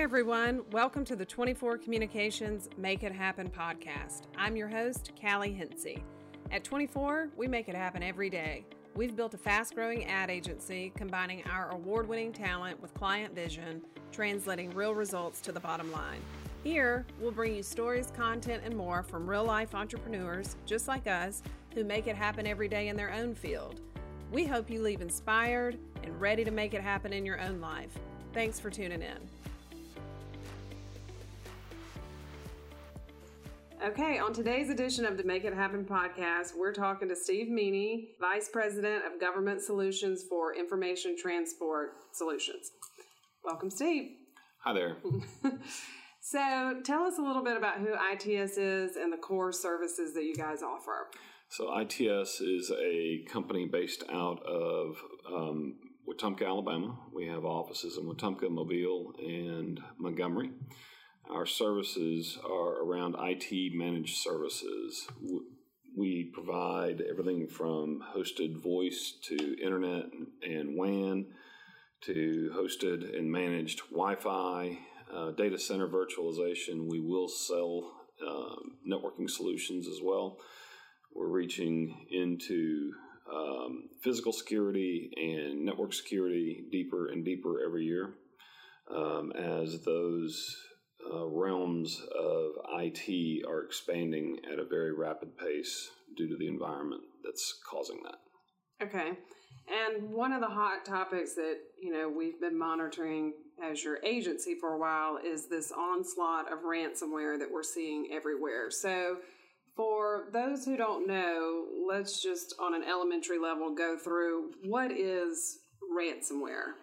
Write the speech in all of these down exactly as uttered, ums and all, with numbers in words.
everyone. Welcome to the twenty-four Communications Make It Happen podcast. I'm your host, Callie Hensey. At twenty-four, we make it happen every day. We've built a fast-growing ad agency combining our award-winning talent with client vision, translating real results to the bottom line. Here, we'll bring you stories, content, and more from real-life entrepreneurs just like us who make it happen every day in their own field. We hope you leave inspired and ready to make it happen in your own life. Thanks for tuning in. Okay, on today's edition of the Make It Happen podcast, we're talking to Steve Meany, Vice President of Government Solutions for Information Transport Solutions. Welcome, Steve. Hi there. So tell us a little bit about who I T S is and the core services that you guys offer. So I T S is a company based out of um, Wetumpka, Alabama. We have offices in Wetumpka, Mobile, and Montgomery. Our services are around I T managed services. We provide everything from hosted voice to internet and W A N to hosted and managed Wi-Fi, uh, data center virtualization. We will sell uh, networking solutions as well. We're reaching into um, physical security and network security deeper and deeper every year um, as those Uh, realms of I T are expanding at a very rapid pace due to the environment that's causing that. Okay. And one of the hot topics that, you know, we've been monitoring as your agency for a while is this onslaught of ransomware that we're seeing everywhere. So for those who don't know, let's just on an elementary level go through what is ransomware.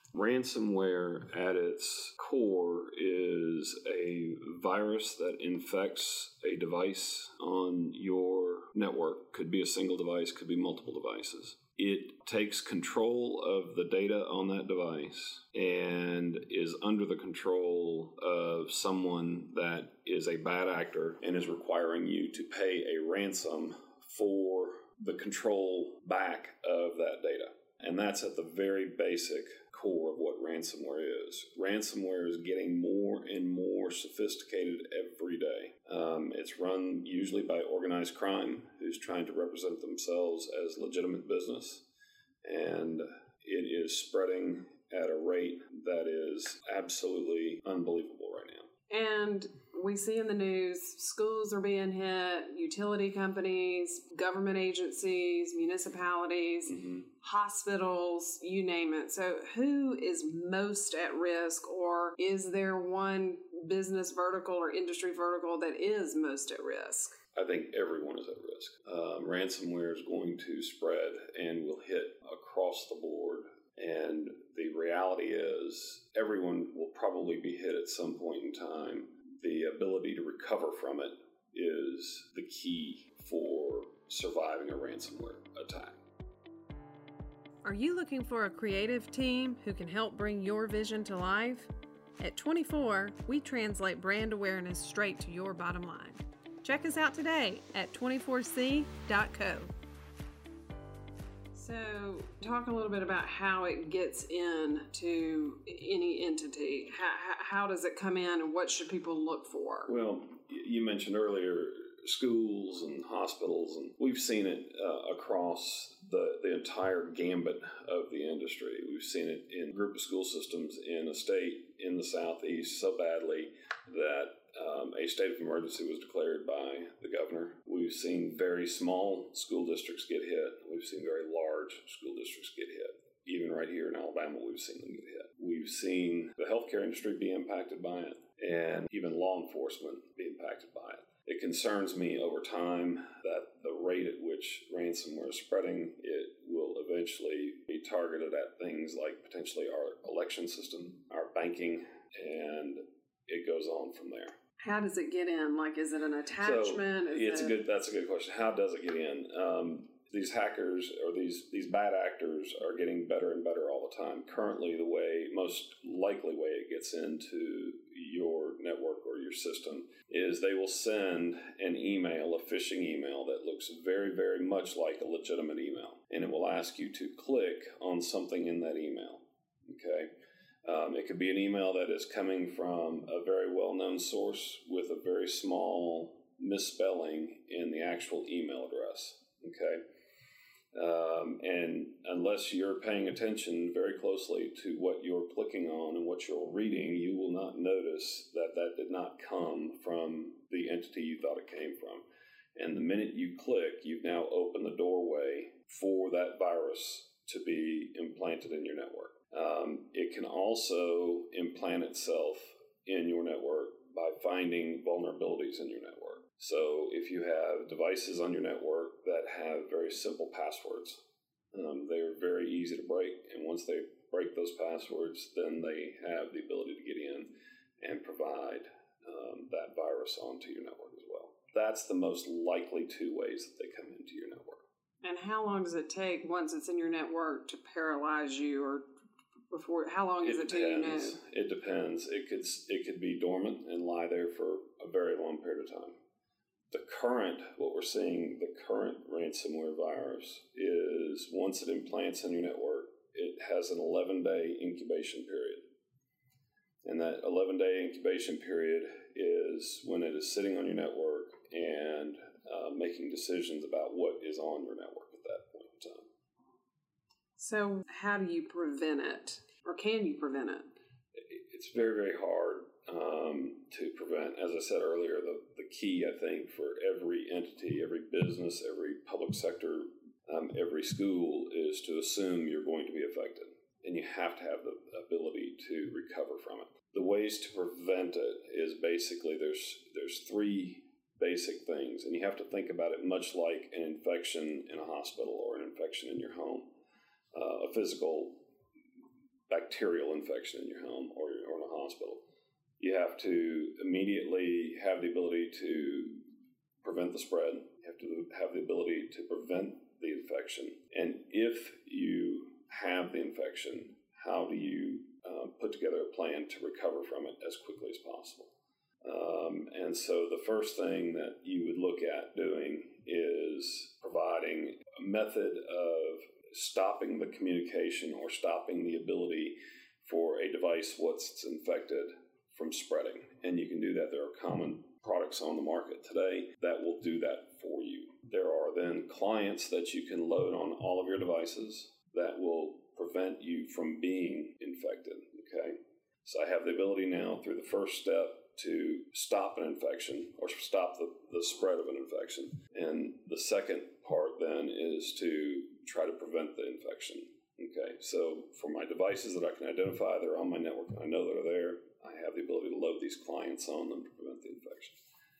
Ransomware at its core is a virus that infects a device on your network. Could be a single device, could be multiple devices. It takes control of the data on that device and is under the control of someone that is a bad actor and is requiring you to pay a ransom for the control back of that data. And that's at the very basic core of what ransomware is. Ransomware is getting more and more sophisticated every day. Um, it's run usually by organized crime who's trying to represent themselves as legitimate business. And it is spreading at a rate that is absolutely unbelievable right now. And we see in the news, schools are being hit, utility companies, government agencies, municipalities, mm-hmm. hospitals, you name it. So who is most at risk, or is there one business vertical or industry vertical that is most at risk? I think everyone is at risk. Um, ransomware is going to spread and will hit across the board. And the reality is everyone will probably be hit at some point in time. The ability to recover from it is the key for surviving a ransomware attack. Are you looking for a creative team who can help bring your vision to life? At twenty-four, we translate brand awareness straight to your bottom line. Check us out today at twenty-four c dot co. So talk a little bit about how it gets into any entity. How, how does it come in and what should people look for? Well, you mentioned earlier schools and hospitals, and we've seen it uh, across the, the entire gambit of the industry. We've seen it in group of school systems in a state in the Southeast so badly that Um, a state of emergency was declared by the governor. We've seen very small school districts get hit. We've seen very large school districts get hit. Even right here in Alabama, we've seen them get hit. We've seen the healthcare industry be impacted by it, and even law enforcement be impacted by it. It concerns me over time that the rate at which ransomware is spreading, it will eventually be targeted at things like potentially our election system, our banking, and it goes on from there. How does it get in? Like, is it an attachment? So is it's it... a good. That's a good question. How does it get in? Um, these hackers or these these bad actors are getting better and better all the time. Currently, the way most likely way it gets into your network or your system is they will send an email, a phishing email that looks very, very much like a legitimate email, and it will ask you to click on something in that email. Okay. Um, it could be an email that is coming from a very well-known source with a very small misspelling in the actual email address. Okay. Um, and unless you're paying attention very closely to what you're clicking on and what you're reading, you will not notice that that did not come from the entity you thought it came from. And the minute you click, you've now opened the doorway for that virus to be implanted in your network. Um, it can also implant itself in your network by finding vulnerabilities in your network. So if you have devices on your network that have very simple passwords, um, they're very easy to break. And once they break those passwords, then they have the ability to get in and provide um, that virus onto your network as well. That's the most likely two ways that they come into your network. And how long does it take once it's in your network to paralyze you, or before? How long is it, it till you know? It depends. It could it could be dormant and lie there for a very long period of time. The current, what we're seeing, the current ransomware virus is once it implants in your network, it has an eleven-day incubation period. And that eleven-day incubation period is when it is sitting on your network and uh, making decisions about what is on your network at that point in time. So how do you prevent it? Or can you prevent it? It's very, very hard um, to prevent. As I said earlier, the, the key, I think, for every entity, every business, every public sector, um, every school is to assume you're going to be affected. And you have to have the ability to recover from it. The ways to prevent it is basically there's there's three basic things. And you have to think about it much like an infection in a hospital or an infection in your home. Uh, a physical bacterial infection in your home or, or in a hospital. You have to immediately have the ability to prevent the spread. You have to have the ability to prevent the infection. And if you have the infection, how do you uh, put together a plan to recover from it as quickly as possible? Um, and so the first thing that you would look at doing is providing a method of stopping the communication or stopping the ability for a device once infected from spreading. And you can do that. There are common products on the market today that will do that for you. There are then clients that you can load on all of your devices that will prevent you from being infected. Okay. So I have the ability now through the first step to stop an infection or stop the, the spread of an infection. And the second part then is to try to prevent the infection. Okay, so for my devices that I can identify, they're on my network and I know they're there, I have the ability to load these clients on them to prevent the infection.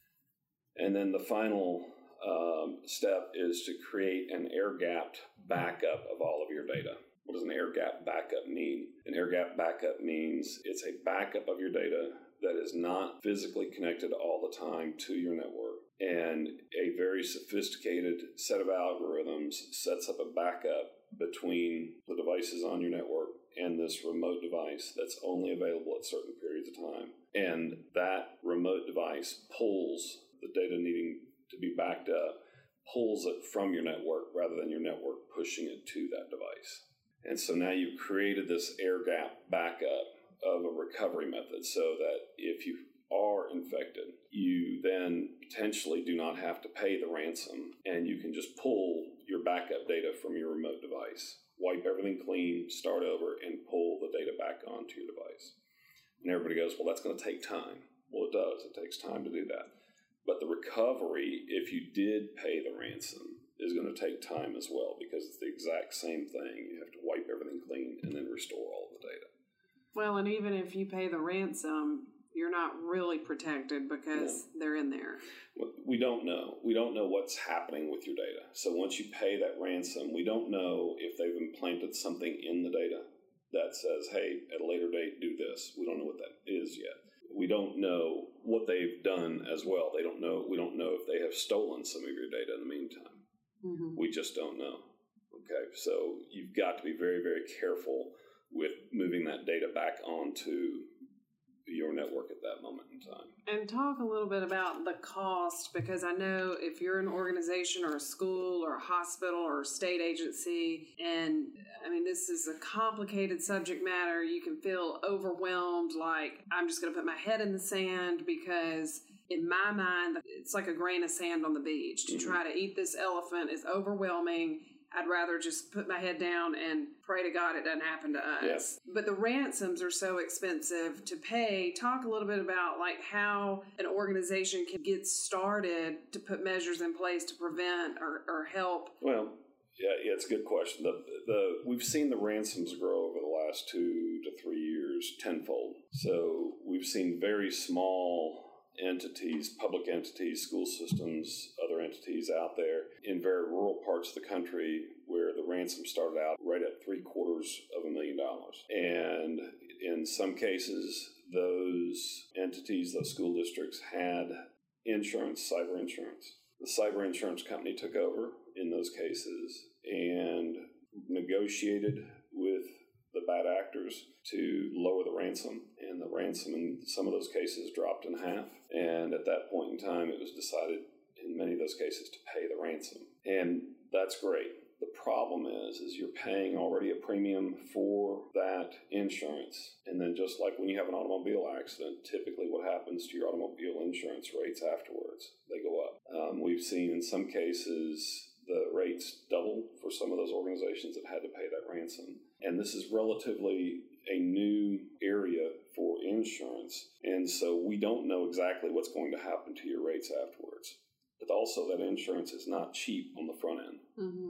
And then the final um, step is to create an air-gapped backup of all of your data. What does an air-gapped backup mean? An air-gapped backup means it's a backup of your data that is not physically connected all the time to your network. And a very sophisticated set of algorithms sets up a backup between the devices on your network and this remote device that's only available at certain periods of time. And that remote device pulls the data needing to be backed up, pulls it from your network rather than your network pushing it to that device. And so now you've created this air gap backup of a recovery method so that if you are infected, you then potentially do not have to pay the ransom and you can just pull your backup data from your remote device, wipe everything clean, start over, and pull the data back onto your device. And everybody goes, well, that's going to take time. Well, it does. It takes time to do that. But the recovery, if you did pay the ransom, is going to take time as well because it's the exact same thing. You have to wipe everything clean and then restore all of the data. Well, and even if you pay the ransom, you're not really protected because no. they're in there. We don't know. We don't know what's happening with your data. So once you pay that ransom, we don't know if they've implanted something in the data that says, hey, at a later date, do this. We don't know what that is yet. We don't know what they've done as well. They don't know. We don't know if they have stolen some of your data in the meantime. Mm-hmm. We just don't know. Okay, so you've got to be very, very careful with moving that data back onto your network at that moment in time. And talk a little bit about the cost, because I know if you're an organization or a school or a hospital or a state agency, and I mean, this is a complicated subject matter. You can feel overwhelmed, like I'm just going to put my head in the sand because in my mind, it's like a grain of sand on the beach. To Mm-hmm. try to eat this elephant is overwhelming. I'd rather just put my head down and pray to God it doesn't happen to us. Yes. But the ransoms are so expensive to pay. Talk a little bit about like how an organization can get started to put measures in place to prevent or, or help. Well, yeah, yeah, it's a good question. The, the we've seen the ransoms grow over the last two to three years tenfold. So we've seen very small entities, public entities, school systems, other entities out there in very rural parts of the country where the ransom started out right at three quarters of a million dollars. And in some cases, those entities, those school districts had insurance, cyber insurance. The cyber insurance company took over in those cases and negotiated with the bad actors to lower the ransom, and the ransom in some of those cases dropped in half. And at that point in time, it was decided in many of those cases to pay the ransom. And that's great. The problem is, is you're paying already a premium for that insurance. And then just like when you have an automobile accident, typically what happens to your automobile insurance rates afterwards? They go up. Um, we've seen in some cases the rates double for some of those organizations that had to pay that ransom. And this is relatively a new area for insurance. And so we don't know exactly what's going to happen to your rates afterwards. But also that insurance is not cheap on the front end. Mm-hmm.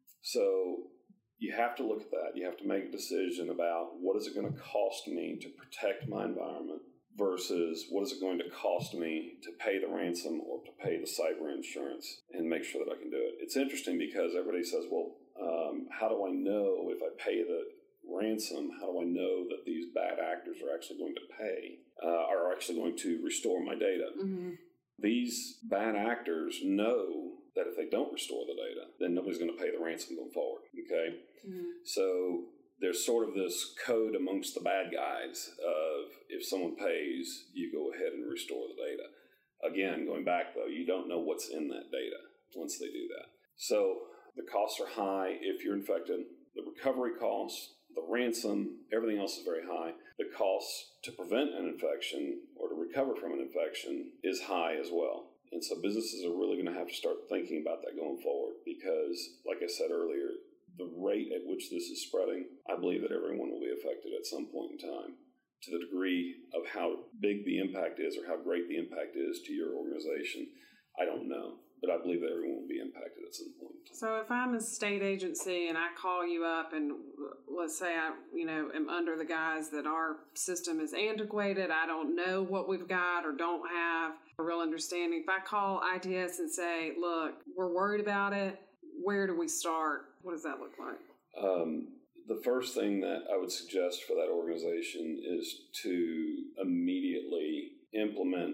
So you have to look at that. You have to make a decision about what is it going to cost me to protect my environment versus what is it going to cost me to pay the ransom or to pay the cyber insurance and make sure that I can do it. It's interesting because everybody says, well, um, how do I know if I pay the ransom, how do I know that these bad actors are actually going to pay, uh, are actually going to restore my data? Mm-hmm. These bad actors know that if they don't restore the data, then nobody's going to pay the ransom going forward, okay? Mm-hmm. So there's sort of this code amongst the bad guys of if someone pays, you go ahead and restore the data. Again, going back though, you don't know what's in that data once they do that. So the costs are high if you're infected. The recovery costs, the ransom, everything else is very high. The costs to prevent an infection or to recover from an infection is high as well. And so businesses are really going to have to start thinking about that going forward because, like I said earlier, the rate at which this is spreading, I believe that everyone will be affected at some point in time. To the degree of how big the impact is or how great the impact is to your organization, I don't know. But I believe that everyone will be impacted at some point. So if I'm a state agency and I call you up and let's say I, you know, am under the guise that our system is antiquated, I don't know what we've got or don't have a real understanding. If I call I T S and say, look, we're worried about it, where do we start? What does that look like? Um, the first thing that I would suggest for that organization is to immediately implement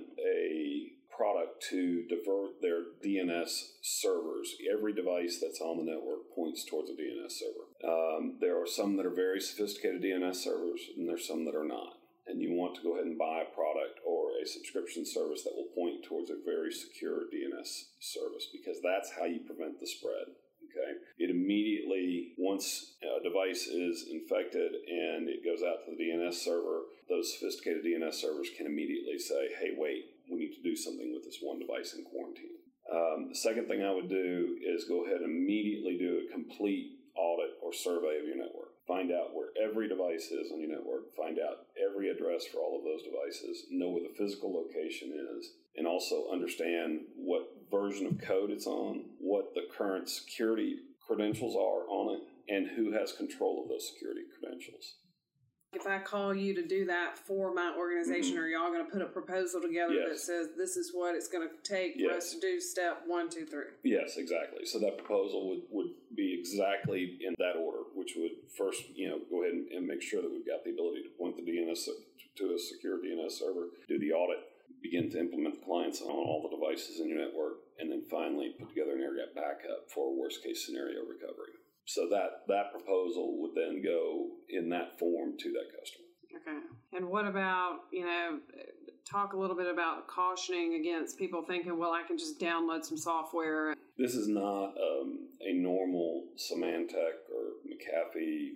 a product to divert their D N S servers. Every device that's on the network points towards a D N S server. Um, there are some that are very sophisticated D N S servers, and there's some that are not. And you want to go ahead and buy a product or a subscription service that will point towards a very secure D N S service because that's how you prevent the spread. Okay. It immediately, once a device is infected and it goes out to the D N S server, those sophisticated D N S servers can immediately say, hey, wait, we need to do something with this one device in quarantine. Um, the second thing I would do is go ahead and immediately do a complete audit or survey of your network. Find out where every device is on your network. Find out every address for all of those devices. Know where the physical location is. And also understand what version of code it's on, what the current security credentials are on it, and who has control of those security credentials. If I call you to do that for my organization, Mm-hmm. are y'all going to put a proposal together Yes. that says this is what it's going to take Yes. for us to do step one, two, three? Yes, exactly. So that proposal would, would be exactly in that order, which would first, you know, go ahead and, and make sure that we've got the ability to point the D N S to a secure D N S server, do the audit, begin to implement the clients on all the devices in your network, and then finally put together an air gap backup for a worst case scenario recovery. So that, that proposal would then go in that form to that customer. Okay. And what about, you know, talk a little bit about cautioning against people thinking, well, I can just download some software. This is not um, a normal Symantec or McAfee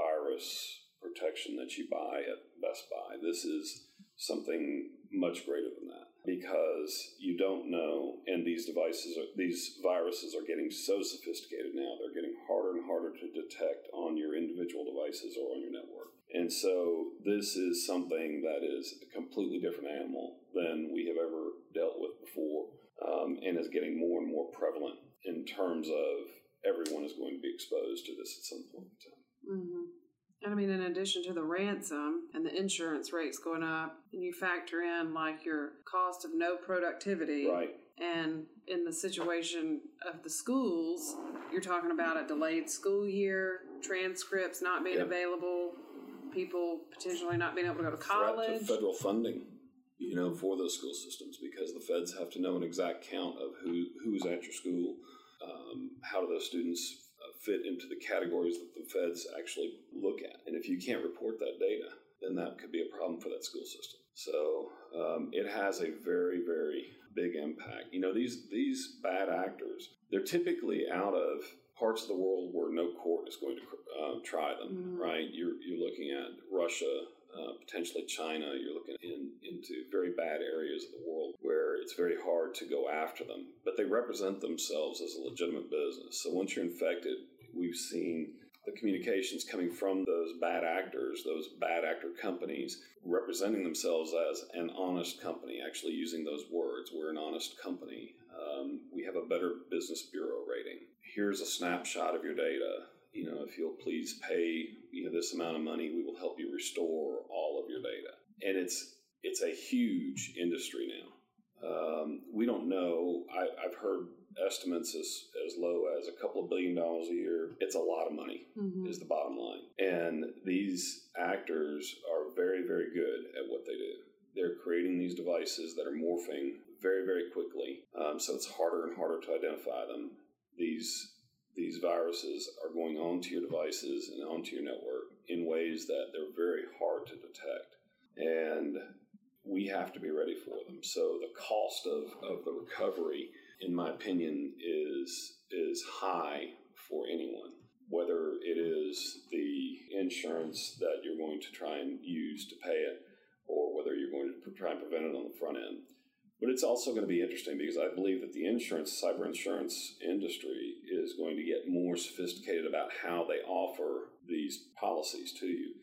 virus protection that you buy at Best Buy. This is something much greater than that, because you don't know, and these devices, are, these viruses are getting so sophisticated now, they're getting harder and harder to detect on your individual devices or on your network. And so this is something that is a completely different animal than we have ever dealt with before, um, and is getting more and more prevalent in terms of everyone is going to be exposed to this at some point in time. Mm-hmm. And I mean, in addition to the ransom and the insurance rates going up, and you factor in like your cost of no productivity. Right. And in the situation of the schools, you're talking about a delayed school year, transcripts not being yep. available, people potentially not being able to go to college. Threat to federal funding, you know, for those school systems, because the feds have to know an exact count of who who's at your school. Um, how do those students fit into the categories that the feds actually look at? And if you can't report that data, then that could be a problem for that school system. So um, it has a very, very big impact. You know, these these bad actors, they're typically out of parts of the world where no court is going to uh, try them, mm-hmm. right? You're you're looking at Russia, uh, potentially China. You're looking in, into very bad areas of the world where it's very hard to go after them, but they represent themselves as a legitimate business. So once you're infected, we've seen the communications coming from those bad actors, those bad actor companies, representing themselves as an honest company, actually using those words. We're an honest company. Um, we have a better business bureau rating. Here's a snapshot of your data. You know, if you'll please pay, you know, this amount of money, we will help you restore all of your data. And it's it's a huge industry now. Um, we don't know. I, I've heard estimates as, as low as a couple of billion dollars a year. It's a lot of money, mm-hmm. is the bottom line. And these actors are very, very good at what they do. They're creating these devices that are morphing very, very quickly. Um, so it's harder and harder to identify them. These these viruses are going onto your devices and onto your network in ways that they're very hard to detect. And we have to be ready for them. So the cost of, of the recovery, in my opinion, is is high for anyone, whether it is the insurance that you're going to try and use to pay it, or whether you're going to try and prevent it on the front end. But it's also going to be interesting because I believe that the insurance, cyber insurance industry is going to get more sophisticated about how they offer these policies to you.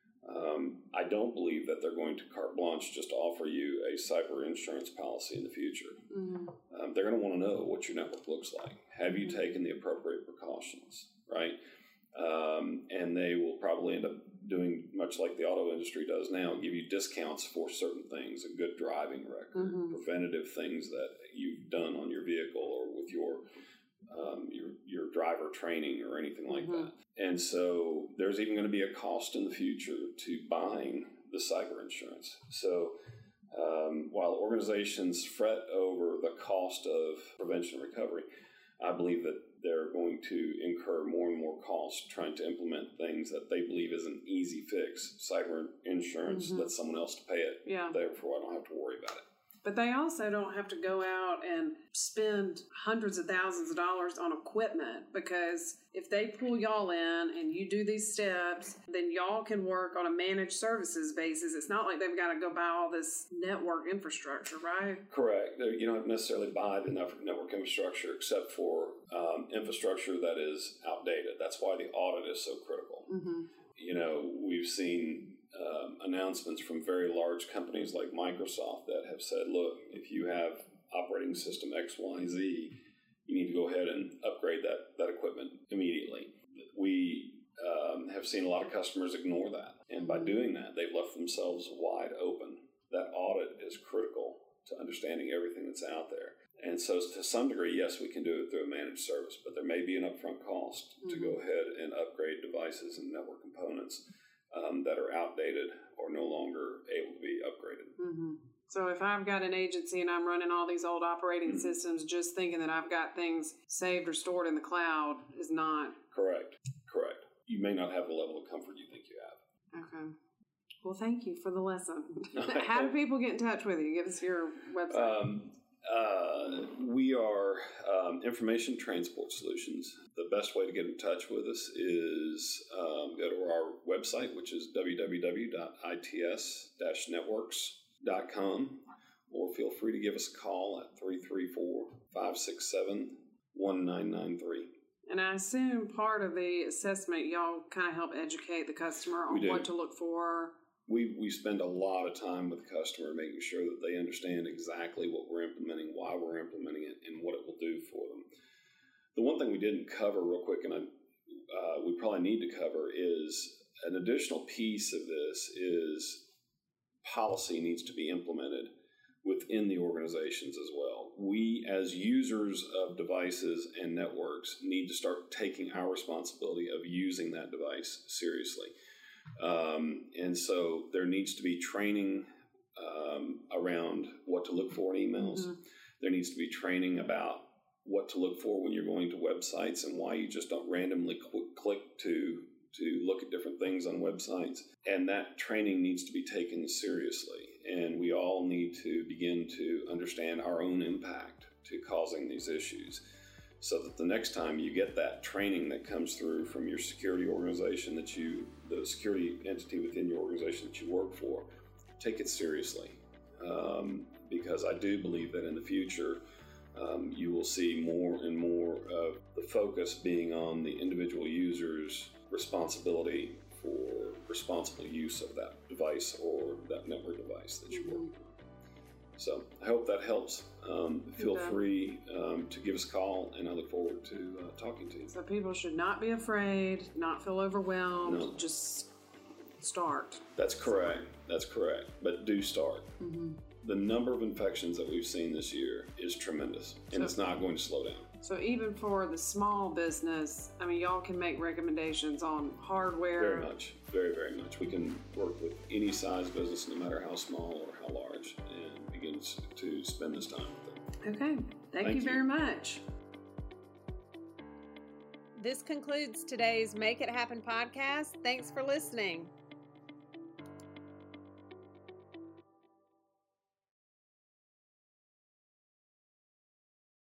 Um, I don't believe that they're going to carte blanche just offer you a cyber insurance policy in the future. Mm-hmm. Um, they're going to want to know what your network looks like. Have you mm-hmm. taken the appropriate precautions, right? Um, and they will probably end up doing much like the auto industry does now, give you discounts for certain things, a good driving record, mm-hmm. preventative things that you've done on your vehicle or with your um, your your driver training or anything like mm-hmm. that. And so there's even going to be a cost in the future to buying the cyber insurance. So um, while organizations fret over the cost of prevention and recovery, I believe that they're going to incur more and more costs trying to implement things that they believe is an easy fix. Cyber insurance, mm-hmm. let someone else to pay it. Yeah. Therefore, I don't have to worry about it. But they also don't have to go out and spend hundreds of thousands of dollars on equipment, because if they pull y'all in and you do these steps, then y'all can work on a managed services basis. It's not like they've got to go buy all this network infrastructure, right? Correct. You don't necessarily buy the network infrastructure except for um, infrastructure that is outdated. That's why the audit is so critical. Mm-hmm. You know, we've seen Um, announcements from very large companies like Microsoft that have said, look, if you have operating system X Y Z, you need to go ahead and upgrade that, that equipment immediately. We um, have seen a lot of customers ignore that. And by doing that, they've left themselves wide open. That audit is critical to understanding everything that's out there. And so to some degree, yes, we can do it through a managed service, but there may be an upfront cost mm-hmm. to go ahead and upgrade devices and network components Um, that are outdated or no longer able to be upgraded. Mm-hmm. So if I've got an agency and I'm running all these old operating mm-hmm. systems, just thinking that I've got things saved or stored in the cloud is not... Correct. Correct. You may not have the level of comfort you think you have. Okay. Well, thank you for the lesson. How do people get in touch with you? Give us your website. Um, uh, we are um, Information Transport Solutions. The best way to get in touch with us is um, go to our website, which is w w w dot i t s dash networks dot com, or feel free to give us a call at three three four, five six seven, one nine nine three. And I assume part of the assessment, y'all kind of help educate the customer on what to look for. We we spend a lot of time with the customer making sure that they understand exactly what we're implementing, why we're implementing it, and what it will do for them. The one thing we didn't cover real quick, and I, uh, we probably need to cover, is an additional piece of this is policy needs to be implemented within the organizations as well. We, as users of devices and networks, need to start taking our responsibility of using that device seriously. Um, and so there needs to be training um, around what to look for in emails. Mm-hmm. There needs to be training about what to look for when you're going to websites and why you just don't randomly qu- click to to look at different things on websites. And that training needs to be taken seriously. And we all need to begin to understand our own impact to causing these issues, so that the next time you get that training that comes through from your security organization that you, the security entity within your organization that you work for, take it seriously. Um, because I do believe that in the future, um, you will see more and more of the focus being on the individual user's responsibility for responsible use of that device or that network device that you're working on. So I hope that helps. Um, feel okay. free um, to give us a call, and I look forward to uh, talking to you. So people should not be afraid, not feel overwhelmed, no. just start. That's correct. That's correct. But do start. Mm-hmm. The number of infections that we've seen this year is tremendous, and so, it's not going to slow down. So even for the small business, I mean, y'all can make recommendations on hardware. Very much. Very, very much. We can work with any size business, no matter how small or how large, and begin to spend this time with them. Okay. Thank, Thank you, you very much. This concludes today's Make It Happen podcast. Thanks for listening.